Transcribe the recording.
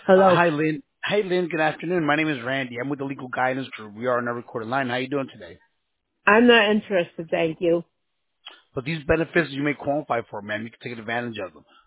Hello. Hi, Lynn. Hey, Lynn. Good afternoon. My name is Randy. I'm with the Legal Guidance Group. We are on a recorded line. How you doing today? I'm not interested, thank you. But these benefits you may qualify for, man. You can take advantage of them.